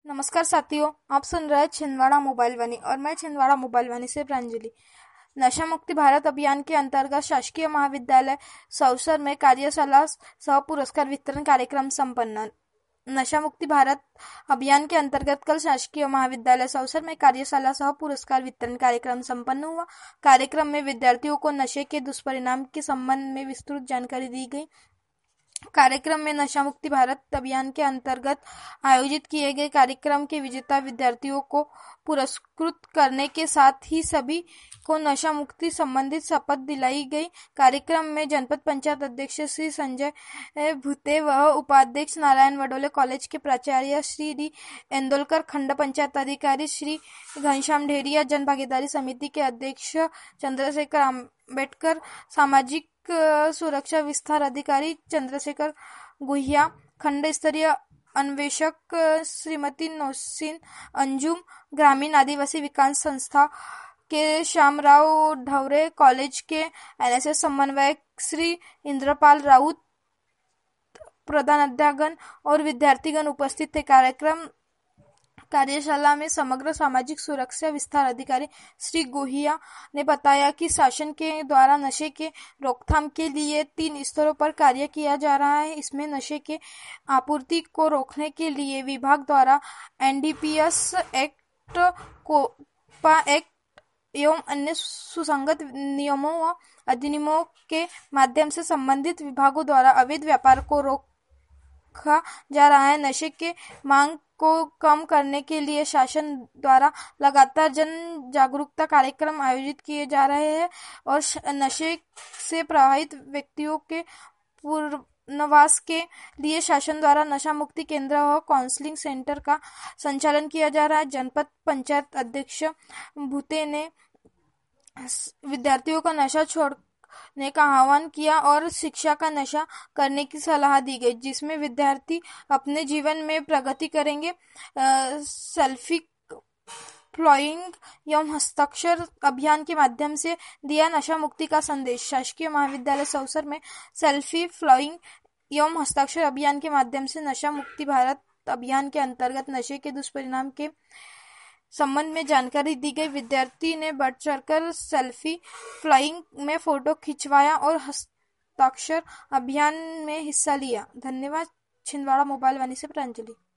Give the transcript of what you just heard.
नमस्कार साथियों, आप सुन रहे हैं छिंदवाड़ा मोबाइल वाणी और मैं छिंदवाड़ा मोबाइल वाणी से प्रांजलि। नशा मुक्ति भारत अभियान के अंतर्गत शासकीय महाविद्यालय सौसर में कार्यशाला सह पुरस्कार वितरण कार्यक्रम संपन्न। नशा मुक्ति भारत अभियान के अंतर्गत कल शासकीय महाविद्यालय सौसर में कार्यशाला सह पुरस्कार वितरण कार्यक्रम संपन्न हुआ। कार्यक्रम में विद्यार्थियों को नशे के दुष्परिणाम के संबंध में विस्तृत जानकारी दी गई। कार्यक्रम में नशा मुक्ति भारत अभियान के अंतर्गत आयोजित किए गए कार्यक्रम के विजेता विद्यार्थियों को पुरस्कृत करने के साथ ही सभी को नशा मुक्ति संबंधित शपथ दिलाई गई। कार्यक्रम में जनपद पंचायत अध्यक्ष श्री संजय भूते व उपाध्यक्ष नारायण वडोले कॉलेज के प्राचार्य श्री डी एंदोलकर, खंड पंचायत अधिकारी श्री घनश्याम ढेरिया, जन भागीदारी समिति के अध्यक्ष चंद्रशेखर आंबेडकर, सामाजिक सुरक्षा विस्तार अधिकारी चंद्रशेखर गुहिया, खंड स्तरीय अन्वेषक श्रीमती नौशीन अंजुम, ग्रामीण आदिवासी विकास संस्था के श्यामराव ढवरे, कॉलेज के एनएसएस समन्वयक श्री इंद्रपाल राउत, प्रधानाध्यापकगण और विद्यार्थीगण उपस्थित थे। कार्यशाला में समग्र सामाजिक सुरक्षा विस्तार अधिकारी श्री गोहिया ने बताया कि शासन के द्वारा नशे के रोकथाम के लिए 3 स्तरों पर कार्य किया जा रहा है। इसमें नशे के आपूर्ति को रोकने के लिए विभाग द्वारा एनडीपीएस एक्ट, कोपा एक्ट एवं अन्य सुसंगत नियमों व अधिनियमों के माध्यम से संबंधित विभागों द्वारा अवैध व्यापार को रोका जा रहा है। नशे के मांग को कम करने के लिए शासन द्वारा लगातार जन जागरूकता कार्यक्रम आयोजित किए जा रहे हैं और नशे से प्रभावित व्यक्तियों के पुनर्वास के लिए शासन द्वारा नशा मुक्ति केंद्र और काउंसलिंग सेंटर का संचालन किया जा रहा है। जनपद पंचायत अध्यक्ष भूते ने विद्यार्थियों का नशा छोड़ने का आह्वान किया और शिक्षा का नशा करने की सलाह दी गई, जिसमें विद्यार्थी अपने जीवन में प्रगति करेंगे। सेल्फी फ्लाइंग एवं हस्ताक्षर अभियान के माध्यम से दिया नशा मुक्ति का संदेश। शासकीय महाविद्यालय सौसर में सेल्फी फ्लाइंग एवं हस्ताक्षर अभियान के माध्यम से नशा मुक्ति भारत अभियान के अंतर्गत नशे के दुष्परिणाम के संबंध में जानकारी दी गई। विद्यार्थी ने बढ़ चढ़कर सेल्फी फ्लाइंग में फोटो खिंचवाया और हस्ताक्षर अभियान में हिस्सा लिया। धन्यवाद। छिंदवाड़ा मोबाइल वाणी से प्रांजलि।